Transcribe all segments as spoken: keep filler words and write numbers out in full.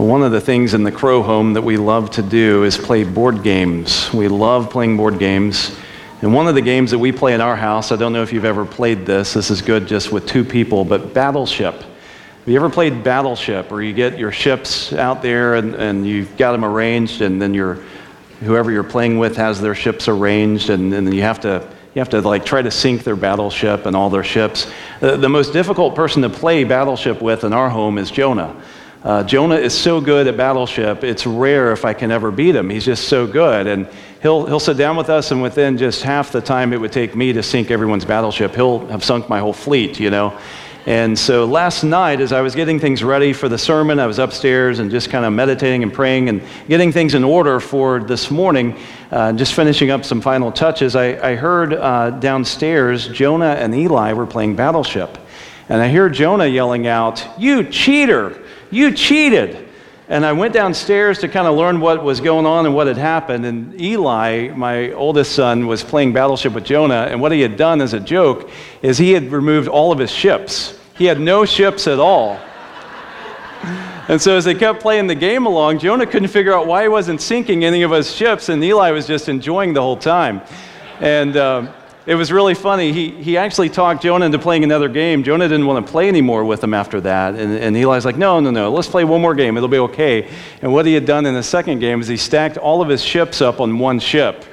One of the things in the Crow home that we love to do is play board games. We love playing board games. And one of the games that we play in our house, I don't know if you've ever played this, this is good just with two people, but Battleship. Have you ever played Battleship, where you get your ships out there and, and you've got them arranged, and then your whoever you're playing with has their ships arranged, and, and you have to you have to like try to sink their battleship and all their ships. The, the most difficult person to play Battleship with in our home is Jonah. Uh, Jonah is so good at Battleship, it's rare if I can ever beat him. He's just so good. And he'll he'll sit down with us, and within just half the time it would take me to sink everyone's battleship, he'll have sunk my whole fleet, you know. And so last night, as I was getting things ready for the sermon, I was upstairs and just kind of meditating and praying and getting things in order for this morning, uh, just finishing up some final touches. I, I heard uh, downstairs Jonah and Eli were playing Battleship. And I hear Jonah yelling out, "You cheater! You cheated!" And I went downstairs to kind of learn what was going on and what had happened. And Eli, my oldest son, was playing Battleship with Jonah. And what he had done as a joke is he had removed all of his ships. He had no ships at all. And so as they kept playing the game along, Jonah couldn't figure out why he wasn't sinking any of his ships. And Eli was just enjoying the whole time. And uh, it was really funny. He he actually talked Jonah into playing another game. Jonah didn't want to play anymore with him after that. And, and Eli's like, no, no, no, let's play one more game. It'll be okay. And what he had done in the second game is he stacked all of his ships up on one ship.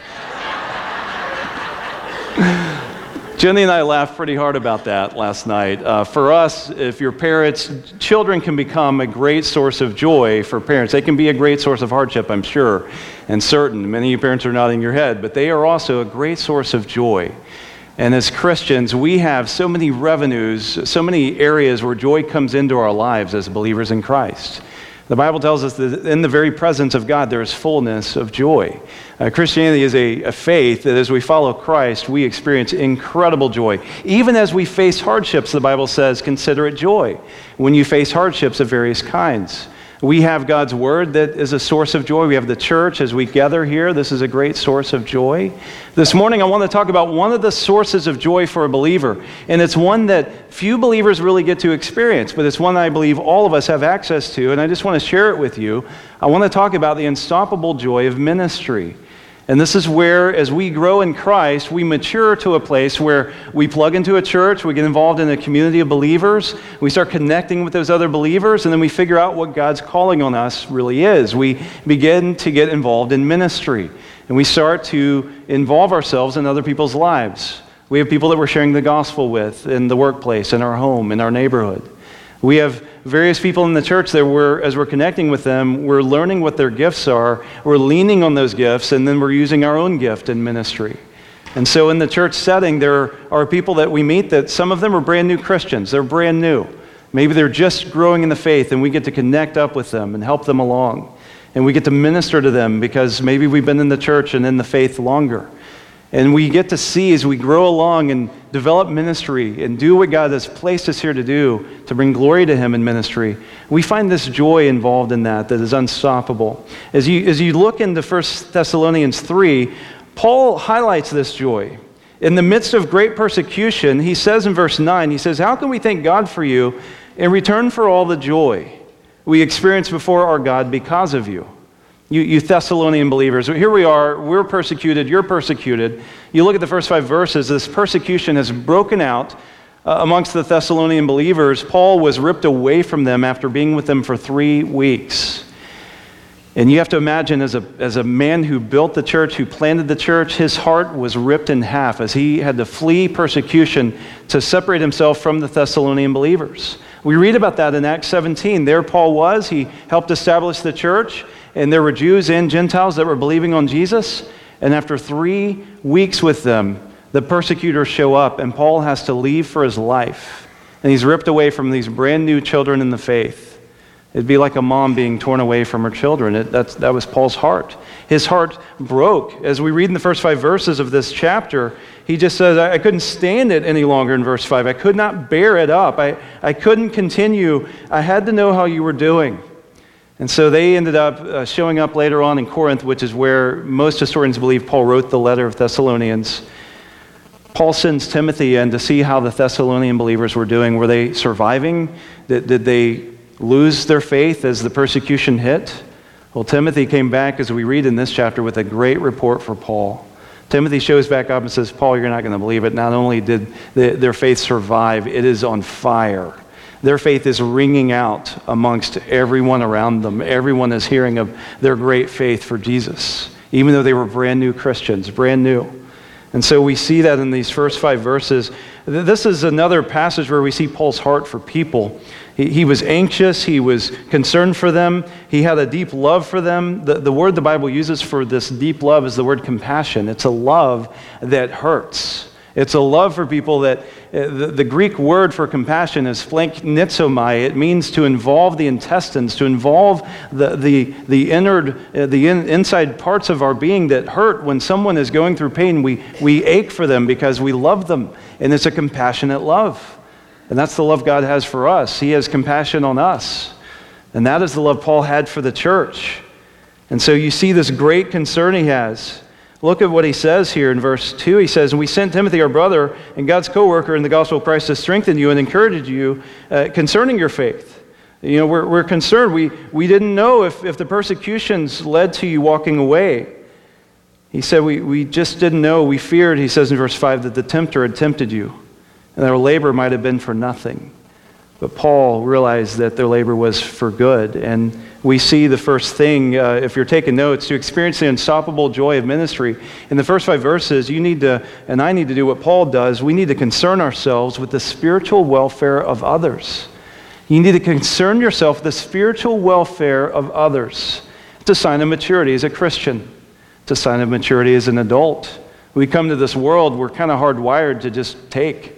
Jenny and I laughed pretty hard about that last night. Uh, for us, if you're parents, children can become a great source of joy for parents. They can be a great source of hardship, I'm sure, and certain. Many of you parents are nodding your head, but they are also a great source of joy. And as Christians, we have so many revenues, so many areas where joy comes into our lives as believers in Christ. The Bible tells us that in the very presence of God, there is fullness of joy. Uh, Christianity is a, a faith that as we follow Christ, we experience incredible joy. Even as we face hardships, the Bible says, consider it joy when you face hardships of various kinds. We have God's Word that is a source of joy. We have the church as we gather here. This is a great source of joy. This morning, I want to talk about one of the sources of joy for a believer. And it's one that few believers really get to experience, but it's one I believe all of us have access to. And I just want to share it with you. I want to talk about the unstoppable joy of ministry. And this is where, as we grow in Christ, we mature to a place where we plug into a church, we get involved in a community of believers, we start connecting with those other believers, and then we figure out what God's calling on us really is. We begin to get involved in ministry, and we start to involve ourselves in other people's lives. We have people that we're sharing the gospel with in the workplace, in our home, in our neighborhood. We have various people in the church that we're, as we're connecting with them, we're learning what their gifts are, we're leaning on those gifts, and then we're using our own gift in ministry. And so in the church setting, there are people that we meet that some of them are brand new Christians. They're brand new. Maybe they're just growing in the faith, and we get to connect up with them and help them along. And we get to minister to them because maybe we've been in the church and in the faith longer. And we get to see as we grow along and develop ministry and do what God has placed us here to do to bring glory to Him in ministry, we find this joy involved in that that is unstoppable. As you, as you look into First Thessalonians three, Paul highlights this joy. In the midst of great persecution, he says in verse nine, he says, "How can we thank God for you in return for all the joy we experience before our God because of you?" You, you Thessalonian believers, here we are, we're persecuted, you're persecuted. You look at the first five verses, this persecution has broken out uh, amongst the Thessalonian believers. Paul was ripped away from them after being with them for three weeks. And you have to imagine as a, as a man who built the church, who planted the church, his heart was ripped in half as he had to flee persecution to separate himself from the Thessalonian believers. We read about that in Acts seventeen. There Paul was, he helped establish the church. And there were Jews and Gentiles that were believing on Jesus. And after three weeks with them, the persecutors show up and Paul has to leave for his life. And he's ripped away from these brand new children in the faith. It'd be like a mom being torn away from her children. It, that's, that was Paul's heart. His heart broke. As we read in the first five verses of this chapter, he just says, I, I couldn't stand it any longer in verse five. I could not bear it up. I, I couldn't continue. I had to know how you were doing. And so they ended up uh, showing up later on in Corinth, which is where most historians believe Paul wrote the letter of Thessalonians. Paul sends Timothy in to see how the Thessalonian believers were doing. Were they surviving? Did, did they lose their faith as the persecution hit? Well, Timothy came back, as we read in this chapter, with a great report for Paul. Timothy shows back up and says, Paul, you're not going to believe it. Not only did the, their faith survive, it is on fire. Their faith is ringing out amongst everyone around them. Everyone is hearing of their great faith for Jesus, even though they were brand new Christians, brand new. And so we see that in these first five verses. This is another passage where we see Paul's heart for people. He, he was anxious. He was concerned for them. He had a deep love for them. The, the word the Bible uses for this deep love is the word compassion. It's a love that hurts. It's a love for people that, uh, the, the Greek word for compassion is phlenknitsomai. It means to involve the intestines, to involve the the the inner, uh, the in, inside parts of our being that hurt. When someone is going through pain, we, we ache for them because we love them. And it's a compassionate love. And that's the love God has for us. He has compassion on us. And that is the love Paul had for the church. And so you see this great concern he has. Look at what he says here in verse two. He says, "And we sent Timothy, our brother, and God's co-worker in the gospel of Christ to strengthen you and encourage you uh, concerning your faith." You know, we're, we're concerned. We, we didn't know if, if the persecutions led to you walking away. He said, we, we just didn't know. We feared, he says in verse five, that the tempter had tempted you, and our labor might have been for nothing. But Paul realized that their labor was for good. And we see the first thing, uh, if you're taking notes, to experience the unstoppable joy of ministry. In the first five verses, you need to, and I need to do what Paul does, we need to concern ourselves with the spiritual welfare of others. You need to concern yourself with the spiritual welfare of others. It's a sign of maturity as a Christian. It's a sign of maturity as an adult. We come to this world, we're kind of hardwired to just take.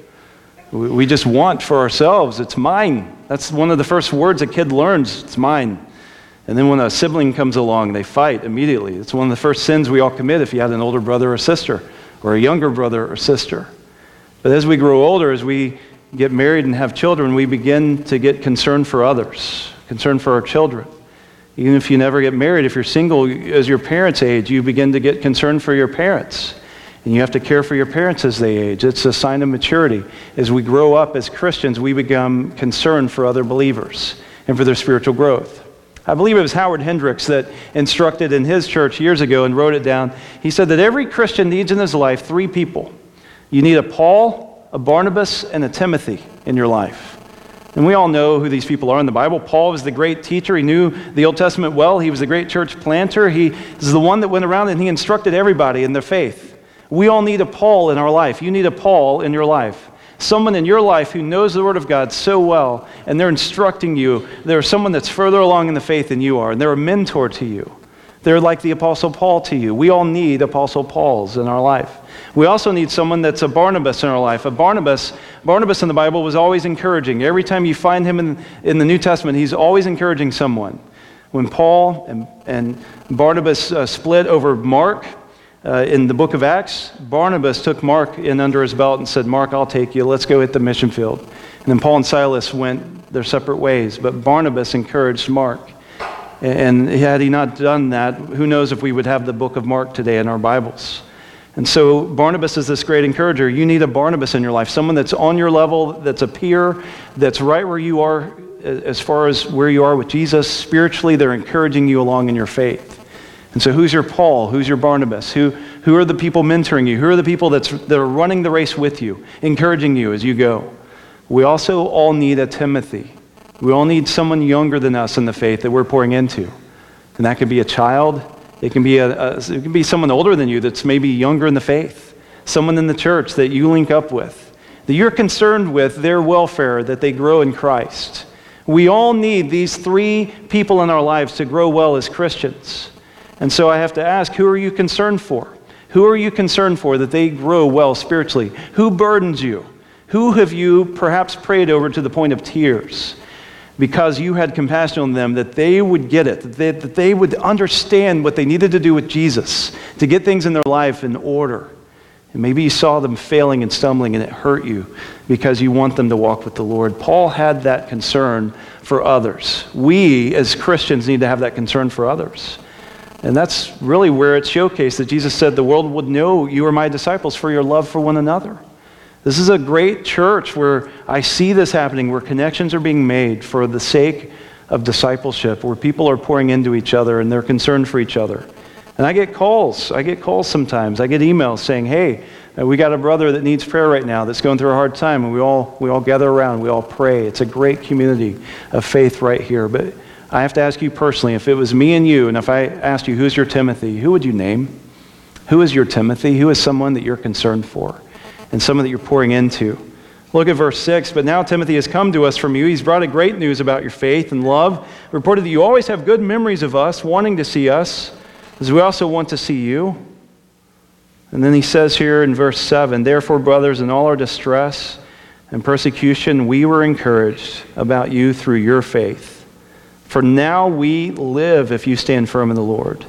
We just want for ourselves. It's mine. That's one of the first words a kid learns. It's mine. And then when a sibling comes along, they fight immediately. It's one of the first sins we all commit if you had an older brother or sister, or a younger brother or sister. But as we grow older, as we get married and have children, we begin to get concerned for others, concerned for our children. Even if you never get married, if you're single, as your parents age, you begin to get concerned for your parents. And you have to care for your parents as they age. It's a sign of maturity. As we grow up as Christians, we become concerned for other believers and for their spiritual growth. I believe it was Howard Hendricks that instructed in his church years ago and wrote it down. He said that every Christian needs in his life three people. You need a Paul, a Barnabas, and a Timothy in your life. And we all know who these people are in the Bible. Paul was the great teacher. He knew the Old Testament well. He was the great church planter. He is the one that went around and he instructed everybody in their faith. We all need a Paul in our life. You need a Paul in your life. Someone in your life who knows the Word of God so well, and they're instructing you. They're someone that's further along in the faith than you are, and they're a mentor to you. They're like the Apostle Paul to you. We all need Apostle Pauls in our life. We also need someone that's a Barnabas in our life. A Barnabas, Barnabas in the Bible was always encouraging. Every time you find him in, in the New Testament, he's always encouraging someone. When Paul and, and Barnabas uh, split over Mark, Uh, in the book of Acts, Barnabas took Mark in under his belt and said, "Mark, I'll take you. Let's go hit the mission field." And then Paul and Silas went their separate ways. But Barnabas encouraged Mark. And had he not done that, who knows if we would have the book of Mark today in our Bibles. And so Barnabas is this great encourager. You need a Barnabas in your life, someone that's on your level, that's a peer, that's right where you are as far as where you are with Jesus. Spiritually, they're encouraging you along in your faith. And so who's your Paul? Who's your Barnabas? Who who are the people mentoring you? Who are the people that's, that are running the race with you, encouraging you as you go? We also all need a Timothy. We all need someone younger than us in the faith that we're pouring into. And that could be a child. It can be a, a it can be someone older than you that's maybe younger in the faith. Someone in the church that you link up with, that you're concerned with their welfare, that they grow in Christ. We all need these three people in our lives to grow well as Christians. And so I have to ask, who are you concerned for? Who are you concerned for that they grow well spiritually? Who burdens you? Who have you perhaps prayed over to the point of tears because you had compassion on them, that they would get it, that they, that they would understand what they needed to do with Jesus to get things in their life in order? And maybe you saw them failing and stumbling and it hurt you because you want them to walk with the Lord. Paul had that concern for others. We as Christians need to have that concern for others. And that's really where it's showcased that Jesus said the world would know you are my disciples for your love for one another. This is a great church where I see this happening, where connections are being made for the sake of discipleship where people are pouring into each other and they're concerned for each other. And I get calls. I get calls sometimes. I get emails saying, hey, we got a brother that needs prayer right now that's going through a hard time, and we all we all gather around. We all pray. It's a great community of faith right here. But I have to ask you personally, if it was me and you, and if I asked you, who's your Timothy, who would you name? Who is your Timothy? Who is someone that you're concerned for and someone that you're pouring into? Look at verse six. But now Timothy has come to us from you. He's brought a great news about your faith and love. Reported that you always have good memories of us, wanting to see us, as we also want to see you. And then he says here in verse seven, therefore, brothers, in all our distress and persecution, we were encouraged about you through your faith. For now we live if you stand firm in the Lord.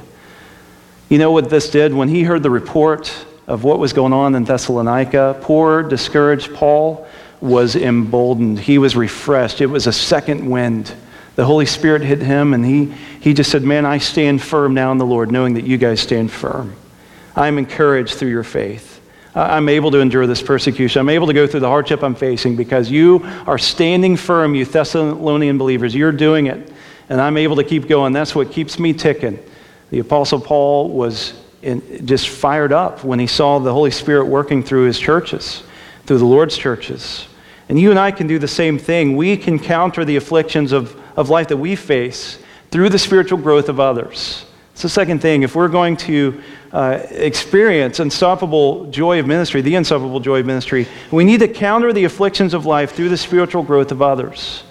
You know what this did? When he heard the report of what was going on in Thessalonica, poor, discouraged Paul was emboldened. He was refreshed. It was a second wind. The Holy Spirit hit him, and he, he just said, man, I stand firm now in the Lord, knowing that you guys stand firm. I'm encouraged through your faith. I'm able to endure this persecution. I'm able to go through the hardship I'm facing because you are standing firm, you Thessalonian believers. You're doing it, and I'm able to keep going. That's what keeps me ticking. The Apostle Paul was in, just fired up when he saw the Holy Spirit working through his churches, through the Lord's churches. And you and I can do the same thing. We can counter the afflictions of, of life that we face through the spiritual growth of others. It's the second thing. If we're going to uh, experience unstoppable joy of ministry, the unstoppable joy of ministry, we need to counter the afflictions of life through the spiritual growth of others.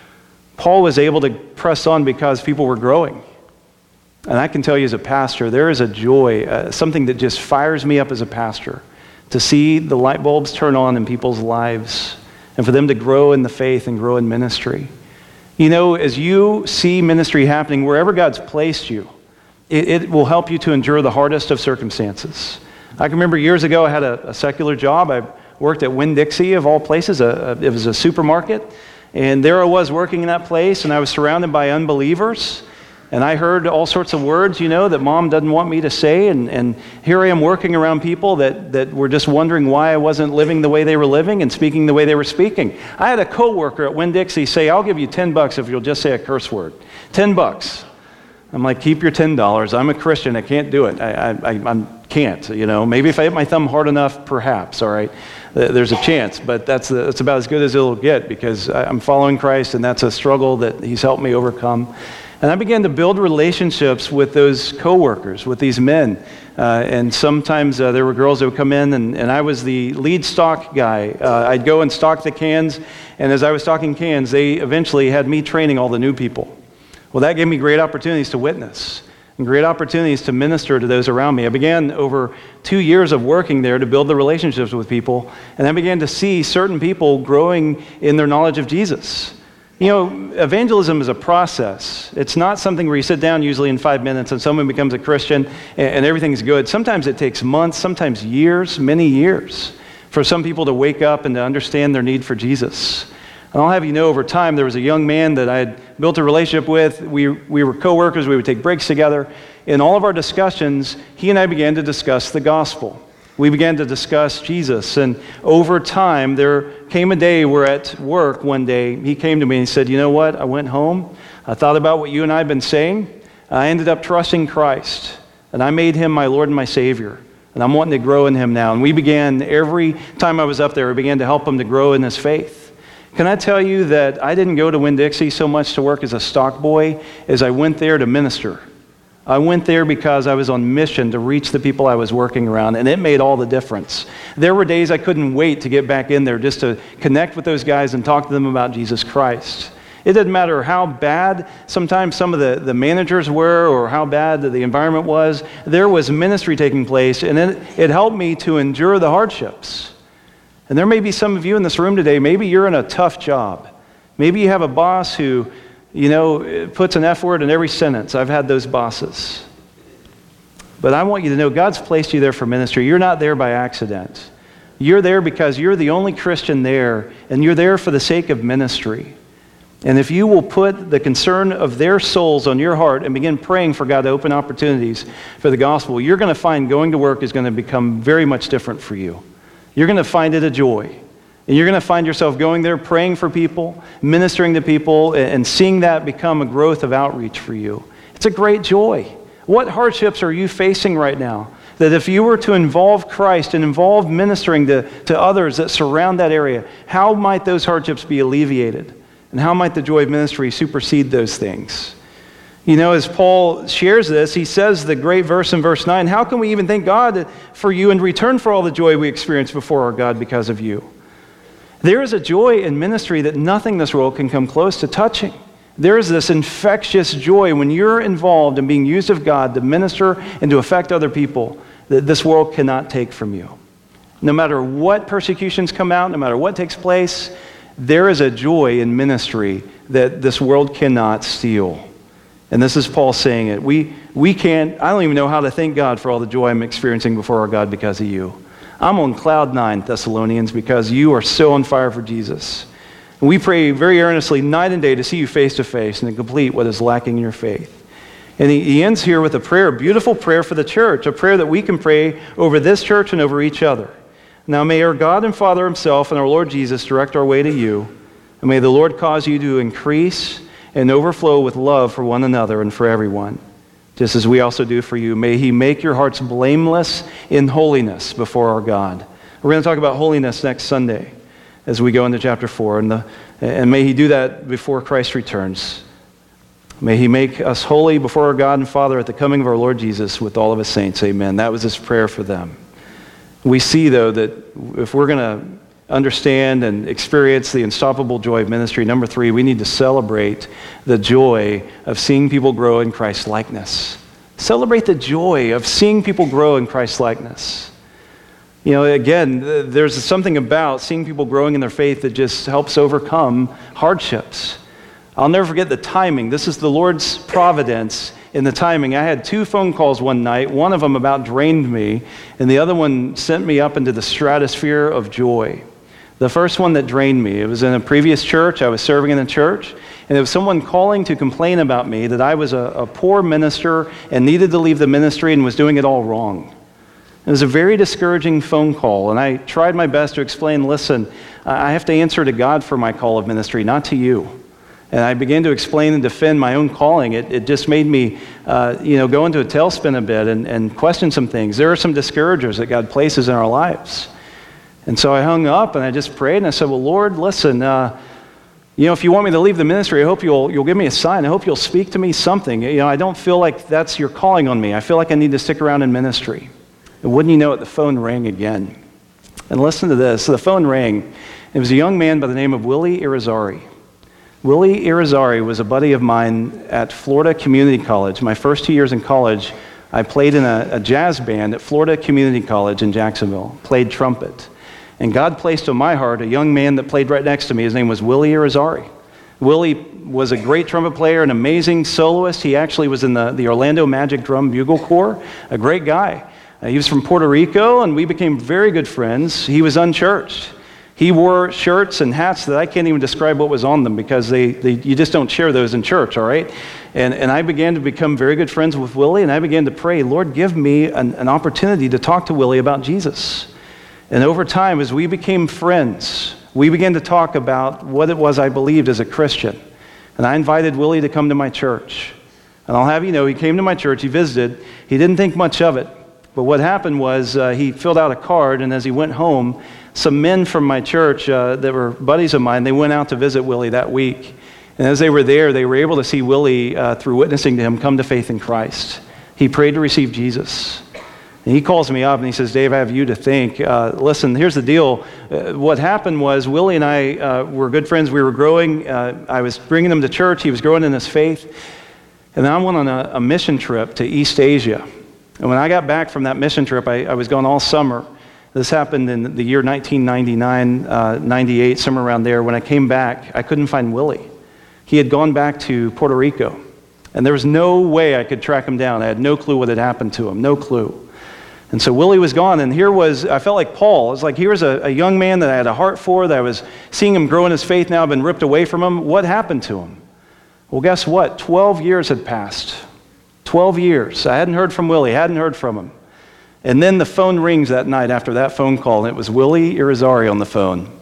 Paul was able to press on because people were growing. And I can tell you as a pastor, there is a joy, uh, something that just fires me up as a pastor, to see the light bulbs turn on in people's lives and for them to grow in the faith and grow in ministry. You know, as you see ministry happening wherever God's placed you, it, it will help you to endure the hardest of circumstances. I can remember years ago I had a, a secular job. I worked at Winn-Dixie, of all places. A, a, it was a supermarket. And there I was working in that place, and I was surrounded by unbelievers. And I heard all sorts of words, you know, that mom doesn't want me to say. And, and here I am working around people that, that were just wondering why I wasn't living the way they were living and speaking the way they were speaking. I had a coworker at Winn-Dixie say, I'll give you ten bucks if you'll just say a curse word. ten bucks. I'm like, keep your ten dollars. I'm a Christian. I can't do it. I, I, I can't, you know. Maybe if I hit my thumb hard enough, perhaps, all right. There's a chance, but that's, that's about as good as it'll get because I'm following Christ, and that's a struggle that he's helped me overcome. And I began to build relationships with those coworkers, with these men. Uh, and sometimes uh, there were girls that would come in, and, and I was the lead stock guy. Uh, I'd go and stock the cans, and as I was stocking cans, they eventually had me training all the new people. Well, that gave me great opportunities to witness and great opportunities to minister to those around me. I began over two years of working there to build the relationships with people, and I began to see certain people growing in their knowledge of Jesus. You know, evangelism is a process. It's not something where you sit down usually in five minutes and someone becomes a Christian and, and everything's good. Sometimes it takes months, sometimes years, many years for some people to wake up and to understand their need for Jesus. And I'll have you know, over time, there was a young man that I had built a relationship with. We, we were co-workers. We would take breaks together. In all of our discussions, he and I began to discuss the gospel. We began to discuss Jesus, and over time, there came a day where at work one day, he came to me and he said, you know what, I went home, I thought about what you and I have been saying, I ended up trusting Christ, and I made him my Lord and my Savior, and I'm wanting to grow in him now. And we began, every time I was up there, we began to help him to grow in his faith. Can I tell you that I didn't go to Winn-Dixie so much to work as a stock boy as I went there to minister. I went there because I was on mission to reach the people I was working around, and it made all the difference. There were days I couldn't wait to get back in there just to connect with those guys and talk to them about Jesus Christ. It didn't matter how bad sometimes some of the, the managers were or how bad the environment was. There was ministry taking place, and it, it helped me to endure the hardships. And there may be some of you in this room today, maybe you're in a tough job. Maybe you have a boss who, you know, puts an F word in every sentence. I've had those bosses. But I want you to know God's placed you there for ministry. You're not there by accident. You're there because you're the only Christian there, and you're there for the sake of ministry. And if you will put the concern of their souls on your heart and begin praying for God to open opportunities for the gospel, you're going to find going to work is going to become very much different for you. You're going to find it a joy. And you're going to find yourself going there, praying for people, ministering to people, and seeing that become a growth of outreach for you. It's a great joy. What hardships are you facing right now that if you were to involve Christ and involve ministering to, to others that surround that area, how might those hardships be alleviated? And how might the joy of ministry supersede those things? You know, as Paul shares this, he says the great verse in verse nine, how can we even thank God for you in return for all the joy we experience before our God because of you? There is a joy in ministry that nothing in this world can come close to touching. There is this infectious joy when you're involved in being used of God to minister and to affect other people that this world cannot take from you. No matter what persecutions come out, no matter what takes place, there is a joy in ministry that this world cannot steal. And this is Paul saying it. We, we can't, I don't even know how to thank God for all the joy I'm experiencing before our God because of you. I'm on cloud nine, Thessalonians, because you are so on fire for Jesus. And we pray very earnestly night and day to see you face to face and to complete what is lacking in your faith. And he, he ends here with a prayer, a beautiful prayer for the church, a prayer that we can pray over this church and over each other. Now may our God and Father himself and our Lord Jesus direct our way to you, and may the Lord cause you to increase and overflow with love for one another and for everyone, just as we also do for you. May he make your hearts blameless in holiness before our God. We're going to talk about holiness next Sunday as we go into chapter four, and, the, and may he do that before Christ returns. May he make us holy before our God and Father at the coming of our Lord Jesus with all of his saints. Amen. That was his prayer for them. We see, though, that if we're going to understand and experience the unstoppable joy of ministry, number three, we need to celebrate the joy of seeing people grow in Christ's likeness. Celebrate the joy of seeing people grow in Christ's likeness. You know, again, there's something about seeing people growing in their faith that just helps overcome hardships. I'll never forget the timing. This is the Lord's providence in the timing. I had two phone calls one night. One of them about drained me, and the other one sent me up into the stratosphere of joy. The first one that drained me, it was in a previous church. I was serving in a church, and there was someone calling to complain about me that I was a, a poor minister and needed to leave the ministry and was doing it all wrong. It was a very discouraging phone call, and I tried my best to explain, listen, I have to answer to God for my call of ministry, not to you. And I began to explain and defend my own calling. It, it just made me, uh, you know, go into a tailspin a bit and, and question some things. There are some discouragers that God places in our lives. And so I hung up and I just prayed and I said, well, Lord, listen, uh, you know, if you want me to leave the ministry, I hope you'll you'll give me a sign. I hope you'll speak to me something. You know, I don't feel like that's your calling on me. I feel like I need to stick around in ministry. And wouldn't you know it, the phone rang again. And listen to this. The phone rang. It was a young man by the name of Willie Irizarry. Willie Irizarry was a buddy of mine at Florida Community College. My first two years in college, I played in a, a jazz band at Florida Community College in Jacksonville, played trumpet. And God placed on my heart a young man that played right next to me. His name was Willie Irizarry. Willie was a great trumpet player, an amazing soloist. He actually was in the, the Orlando Magic Drum Bugle Corps, a great guy. Uh, he was from Puerto Rico, and we became very good friends. He was unchurched. He wore shirts and hats that I can't even describe what was on them because they, they you just don't share those in church, all right? And and I began to become very good friends with Willie, and I began to pray, Lord, give me an, an opportunity to talk to Willie about Jesus. And over time, as we became friends, we began to talk about what it was I believed as a Christian. And I invited Willie to come to my church. And I'll have you know, he came to my church, he visited, he didn't think much of it. But what happened was uh, he filled out a card, and as he went home, some men from my church uh, that were buddies of mine, they went out to visit Willie that week. And as they were there, they were able to see Willie, uh, through witnessing to him, come to faith in Christ. He prayed to receive Jesus. And he calls me up and he says, Dave, I have you to thank. Uh, listen, here's the deal. Uh, what happened was Willie and I uh, were good friends. We were growing. Uh, I was bringing him to church. He was growing in his faith. And then I went on a, a mission trip to East Asia. And when I got back from that mission trip, I, I was gone all summer. This happened in the year nineteen ninety-nine, uh, ninety-eight, somewhere around there. When I came back, I couldn't find Willie. He had gone back to Puerto Rico, and there was no way I could track him down. I had no clue what had happened to him, no clue. And so Willie was gone, and here was, I felt like Paul. It was like, here was a, a young man that I had a heart for, that I was seeing him grow in his faith. Now I've been ripped away from him. What happened to him? Well, guess what? Twelve years had passed. Twelve years. I hadn't heard from Willie, hadn't heard from him. And then the phone rings that night after that phone call, and it was Willie Irizarry on the phone.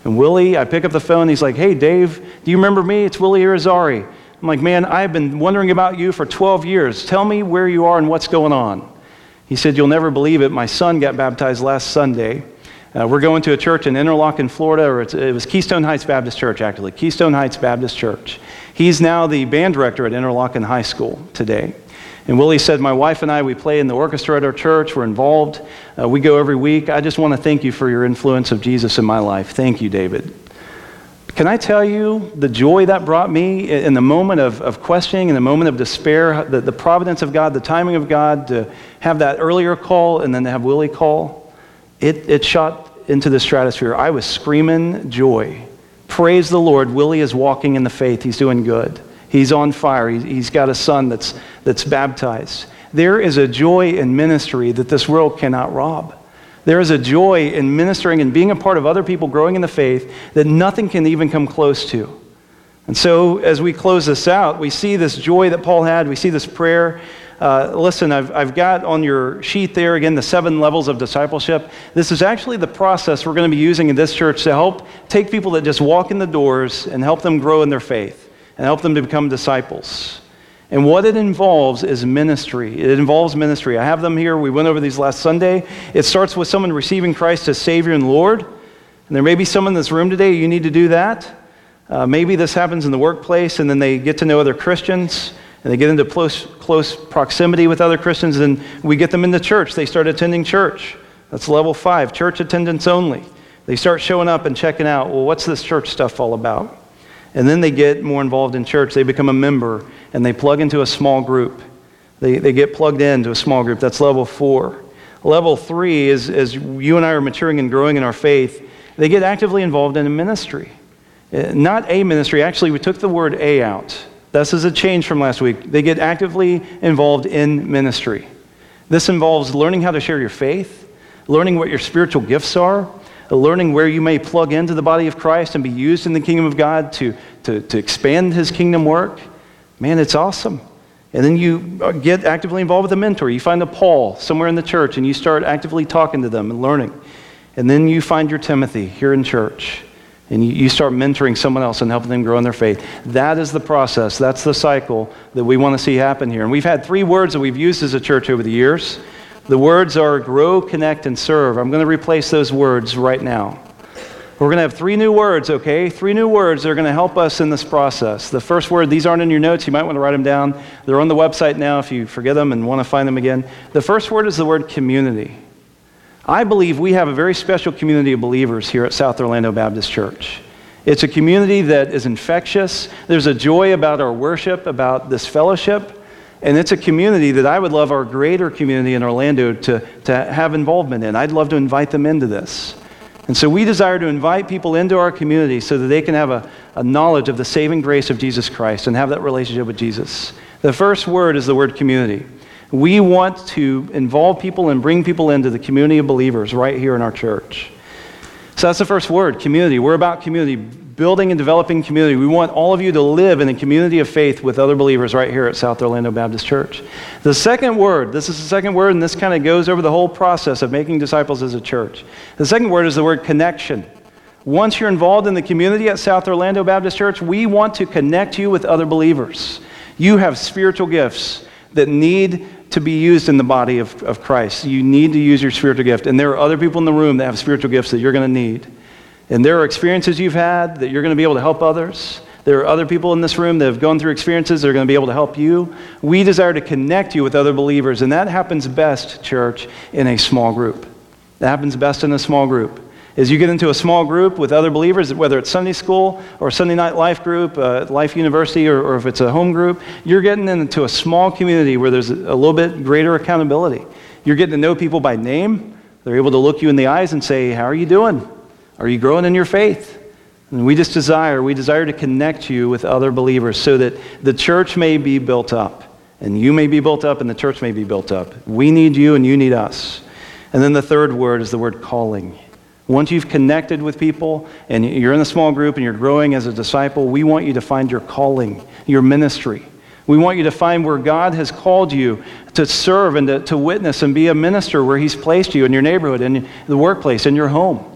And Willie, I pick up the phone, he's like, hey, Dave, do you remember me? It's Willie Irizarry. I'm like, man, I've been wondering about you for twelve years. Tell me where you are and what's going on. He said, you'll never believe it. My son got baptized last Sunday. Uh, we're going to a church in Interlochen, Florida, or it's, it was Keystone Heights Baptist Church, actually. Keystone Heights Baptist Church. He's now the band director at Interlochen High School today. And Willie said, my wife and I, we play in the orchestra at our church. We're involved. Uh, we go every week. I just want to thank you for your influence of Jesus in my life. Thank you, David. Can I tell you the joy that brought me in the moment of, of questioning, in the moment of despair, the, the providence of God, the timing of God, to have that earlier call and then to have Willie call? It, it shot into the stratosphere. I was screaming joy. Praise the Lord. Willie is walking in the faith. He's doing good. He's on fire. He's, he's got a son that's, that's baptized. There is a joy in ministry that this world cannot rob. There is a joy in ministering and being a part of other people growing in the faith that nothing can even come close to. And so as we close this out, we see this joy that Paul had. We see this prayer. Uh, listen, I've, I've got on your sheet there, again, the seven levels of discipleship. This is actually the process we're going to be using in this church to help take people that just walk in the doors and help them grow in their faith and help them to become disciples. And what it involves is ministry. It involves ministry. I have them here. We went over these last Sunday. It starts with someone receiving Christ as Savior and Lord. And there may be someone in this room today, you need to do that. Uh, maybe this happens in the workplace, and then they get to know other Christians, and they get into close, close proximity with other Christians, and we get them into church. They start attending church. That's level five, church attendance only. They start showing up and checking out, well, what's this church stuff all about? And then they get more involved in church. They become a member, and they plug into a small group. They, they get plugged into a small group. That's level four. Level three is, as you and I are maturing and growing in our faith, they get actively involved in a ministry. Not a ministry. Actually, we took the word a out. This is a change from last week. They get actively involved in ministry. This involves learning how to share your faith, learning what your spiritual gifts are, learning where you may plug into the body of Christ and be used in the kingdom of God to, to, to expand his kingdom work. Man, it's awesome. And then you get actively involved with a mentor. You find a Paul somewhere in the church and you start actively talking to them and learning. And then you find your Timothy here in church. And you start mentoring someone else and helping them grow in their faith. That is the process. That's the cycle that we want to see happen here. And we've had three words that we've used as a church over the years. The words are grow, connect, and serve. I'm going to replace those words right now. We're going to have three new words, okay? Three new words that are going to help us in this process. The first word, these aren't in your notes. You might want to write them down. They're on the website now if you forget them and want to find them again. The first word is the word community. I believe we have a very special community of believers here at South Orlando Baptist Church. It's a community that is infectious. There's a joy about our worship, about this fellowship, and it's a community that I would love our greater community in Orlando to, to have involvement in. I'd love to invite them into this. And so we desire to invite people into our community so that they can have a, a knowledge of the saving grace of Jesus Christ and have that relationship with Jesus. The first word is the word community. We want to involve people and bring people into the community of believers right here in our church. So that's the first word, community. We're about community, building and developing community. We want all of you to live in a community of faith with other believers right here at South Orlando Baptist Church. The second word, this is the second word, and this kind of goes over the whole process of making disciples as a church. The second word is the word connection. Once you're involved in the community at South Orlando Baptist Church, we want to connect you with other believers. You have spiritual gifts that need to be used in the body of, of Christ. You need to use your spiritual gift. And there are other people in the room that have spiritual gifts that you're going to need. And there are experiences you've had that you're going to be able to help others. There are other people in this room that have gone through experiences that are going to be able to help you. We desire to connect you with other believers. And that happens best, church, in a small group. That happens best in a small group. As you get into a small group with other believers, whether it's Sunday school or Sunday night life group, uh, Life University, or, or if it's a home group, you're getting into a small community where there's a little bit greater accountability. You're getting to know people by name. They're able to look you in the eyes and say, how are you doing? Are you growing in your faith? And we just desire, we desire to connect you with other believers so that the church may be built up, and you may be built up, and the church may be built up. We need you, and you need us. And then the third word is the word calling. Once you've connected with people and you're in a small group and you're growing as a disciple, we want you to find your calling, your ministry. We want you to find where God has called you to serve and to, to witness and be a minister where he's placed you in your neighborhood, in the workplace, in your home.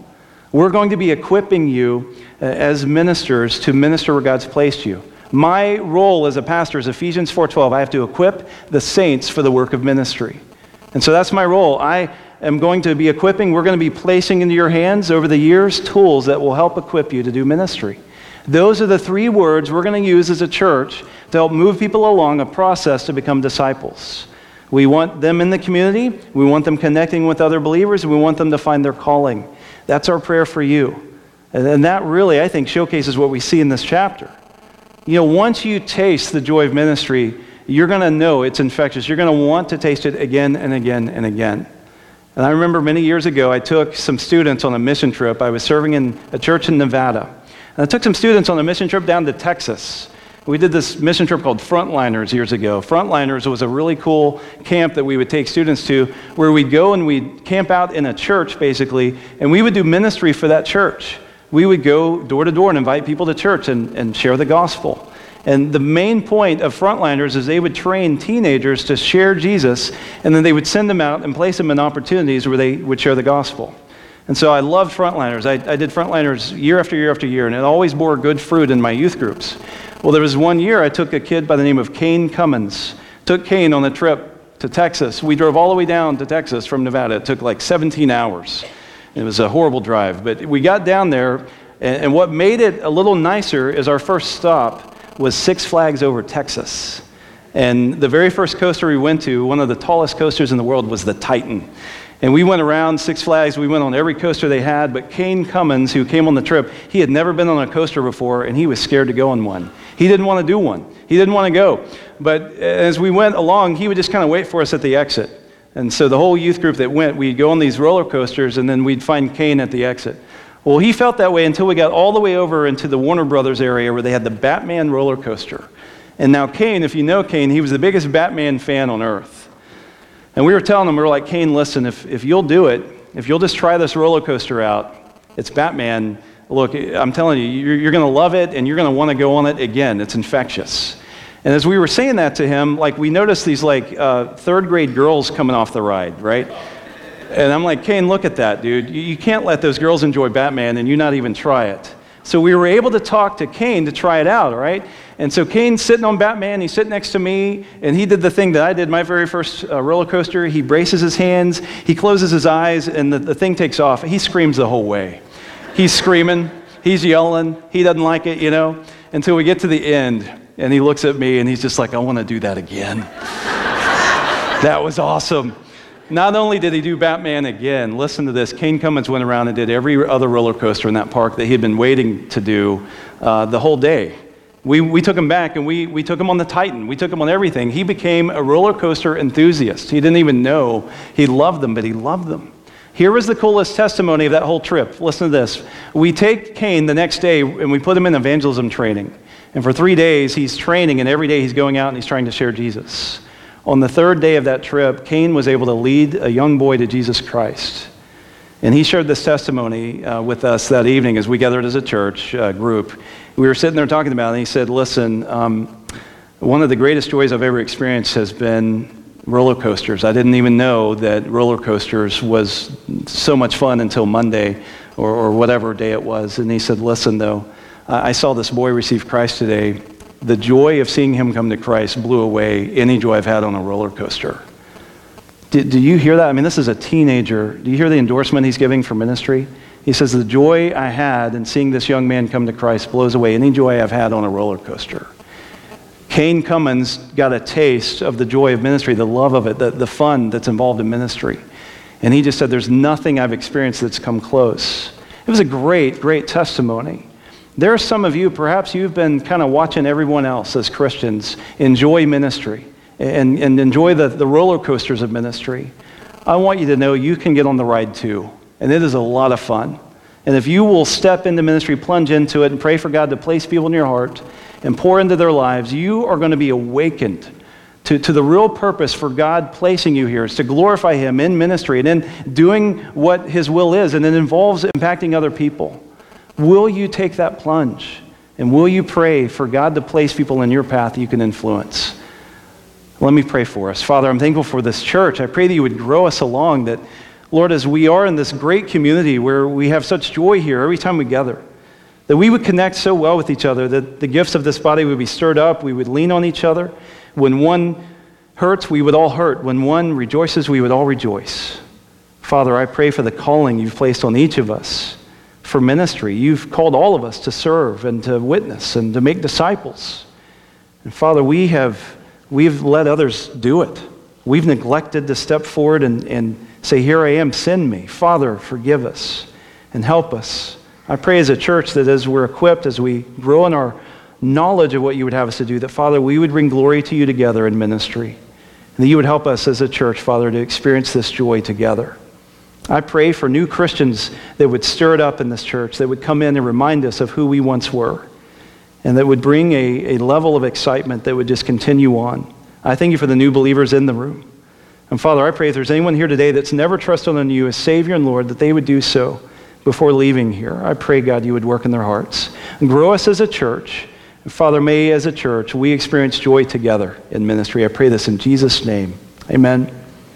We're going to be equipping you uh, as ministers to minister where God's placed you. My role as a pastor is Ephesians four twelve. I have to equip the saints for the work of ministry. And so that's my role. I am going to be equipping, we're going to be placing into your hands over the years tools that will help equip you to do ministry. Those are the three words we're going to use as a church to help move people along a process to become disciples. We want them in the community, we want them connecting with other believers, and we want them to find their calling. That's our prayer for you. And that really, I think, showcases what we see in this chapter. You know, once you taste the joy of ministry, you're going to know it's infectious. You're going to want to taste it again and again and again. And I remember many years ago, I took some students on a mission trip. I was serving in a church in Nevada. And I took some students on a mission trip down to Texas. We did this mission trip called Frontliners years ago. Frontliners was a really cool camp that we would take students to, where we'd go and we'd camp out in a church, basically, and we would do ministry for that church. We would go door to door and invite people to church and, and share the gospel. And the main point of Frontliners is they would train teenagers to share Jesus, and then they would send them out and place them in opportunities where they would share the gospel. And so I loved Frontliners. I, I did Frontliners year after year after year, and it always bore good fruit in my youth groups. Well, there was one year I took a kid by the name of Kane Cummins. Took Kane on a trip to Texas. We drove all the way down to Texas from Nevada. It took like seventeen hours. It was a horrible drive, but we got down there, and, and what made it a little nicer is our first stop was Six Flags Over Texas. And the very first coaster we went to, one of the tallest coasters in the world, was the Titan. And we went around Six Flags, we went on every coaster they had, but Kane Cummins, who came on the trip, he had never been on a coaster before, and he was scared to go on one. He didn't want to do one. He didn't want to go. But as we went along, he would just kind of wait for us at the exit. And so the whole youth group that went, we'd go on these roller coasters, and then we'd find Kane at the exit. Well, he felt that way until we got all the way over into the Warner Brothers area where they had the Batman roller coaster. And now Kane, if you know Kane, he was the biggest Batman fan on earth. And we were telling him, we were like, Kane, listen, if, if you'll do it, if you'll just try this roller coaster out, it's Batman. Look, I'm telling you, you're, you're going to love it, and you're going to want to go on it again. It's infectious. And as we were saying that to him, like we noticed these like uh, third grade girls coming off the ride, right? And I'm like, Kane, look at that, dude. You can't let those girls enjoy Batman and you not even try it. So we were able to talk to Kane to try it out, right? And so Kane's sitting on Batman, he's sitting next to me, and he did the thing that I did my very first uh, roller coaster. He braces his hands, he closes his eyes, and the, the thing takes off. He screams the whole way. He's screaming, he's yelling, he doesn't like it, you know, until we get to the end, and he looks at me, and he's just like, I want to do that again. That was awesome. Not only did he do Batman again, listen to this, Kane Cummins went around and did every other roller coaster in that park that he had been waiting to do uh, the whole day. We we took him back and we we took him on the Titan. We took him on everything. He became a roller coaster enthusiast. He didn't even know he loved them, but he loved them. Here was the coolest testimony of that whole trip. Listen to this. We take Kane the next day and we put him in evangelism training. And for three days he's training, and every day he's going out and he's trying to share Jesus. On the third day of that trip, Kane was able to lead a young boy to Jesus Christ. And he shared this testimony uh, with us that evening as we gathered as a church uh, group. We were sitting there talking about it, and he said, listen, um, one of the greatest joys I've ever experienced has been roller coasters. I didn't even know that roller coasters was so much fun until Monday or, or whatever day it was. And he said, listen, though, I saw this boy receive Christ today. The joy of seeing him come to Christ blew away any joy I've had on a roller coaster. Do, do you hear that? I mean, this is a teenager. Do you hear the endorsement he's giving for ministry? He says, the joy I had in seeing this young man come to Christ blows away any joy I've had on a roller coaster. Kane Cummins got a taste of the joy of ministry, the love of it, the, the fun that's involved in ministry. And he just said, there's nothing I've experienced that's come close. It was a great, great testimony. There are some of you, perhaps you've been kind of watching everyone else as Christians enjoy ministry and, and enjoy the, the roller coasters of ministry. I want you to know you can get on the ride too, and it is a lot of fun. And if you will step into ministry, plunge into it, and pray for God to place people in your heart and pour into their lives, you are going to be awakened to, to the real purpose for God placing you here is to glorify Him in ministry and in doing what His will is, and it involves impacting other people. Will you take that plunge? And will you pray for God to place people in your path you can influence? Let me pray for us. Father, I'm thankful for this church. I pray that you would grow us along, that, Lord, as we are in this great community where we have such joy here every time we gather, that we would connect so well with each other, that the gifts of this body would be stirred up, we would lean on each other. When one hurts, we would all hurt. When one rejoices, we would all rejoice. Father, I pray for the calling you've placed on each of us for ministry. You've called all of us to serve and to witness and to make disciples. And Father, we have we've let others do it. We've neglected to step forward and, and say, here I am, send me. Father, forgive us and help us. I pray as a church that as we're equipped, as we grow in our knowledge of what you would have us to do, that, Father, we would bring glory to you together in ministry. And that you would help us as a church, Father, to experience this joy together. I pray for new Christians that would stir it up in this church, that would come in and remind us of who we once were, and that would bring a, a level of excitement that would just continue on. I thank you for the new believers in the room. And Father, I pray if there's anyone here today that's never trusted on you as Savior and Lord, that they would do so before leaving here. I pray, God, you would work in their hearts and grow us as a church. And Father, may as a church, we experience joy together in ministry. I pray this in Jesus' name. Amen.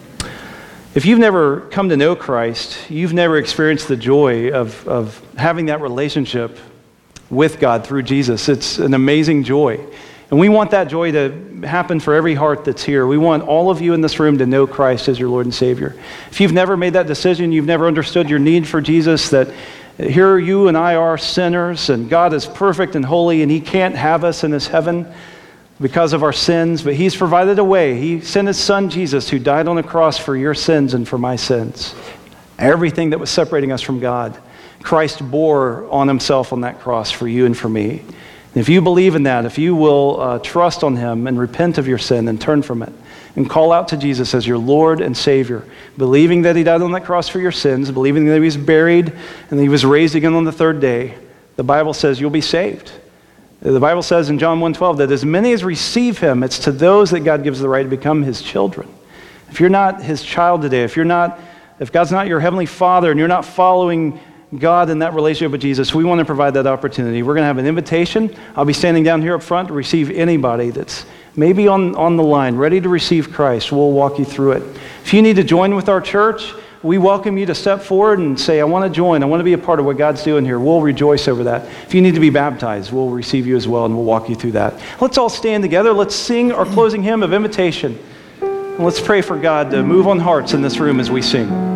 If you've never come to know Christ, you've never experienced the joy of, of having that relationship with God through Jesus. It's an amazing joy. And we want that joy to happen for every heart that's here. We want all of you in this room to know Christ as your Lord and Savior. If you've never made that decision, you've never understood your need for Jesus, that here you and I are sinners, and God is perfect and holy, and he can't have us in his heaven because of our sins, but he's provided a way. He sent his son, Jesus, who died on the cross for your sins and for my sins. Everything that was separating us from God, Christ bore on himself on that cross for you and for me. And if you believe in that, if you will uh, trust on him and repent of your sin and turn from it and call out to Jesus as your Lord and Savior, believing that he died on that cross for your sins, believing that he was buried and that he was raised again on the third day, the Bible says you'll be saved. The Bible says in John one twelve that as many as receive him, it's to those that God gives the right to become his children. If you're not his child today, if you're not, if God's not your heavenly Father and you're not following God in that relationship with Jesus, we want to provide that opportunity. We're going to have an invitation. I'll be standing down here up front to receive anybody that's maybe on, on the line, ready to receive Christ. We'll walk you through it. If you need to join with our church, we welcome you to step forward and say, I want to join. I want to be a part of what God's doing here. We'll rejoice over that. If you need to be baptized, we'll receive you as well, and we'll walk you through that. Let's all stand together. Let's sing our closing hymn of invitation. And let's pray for God to move on hearts in this room as we sing.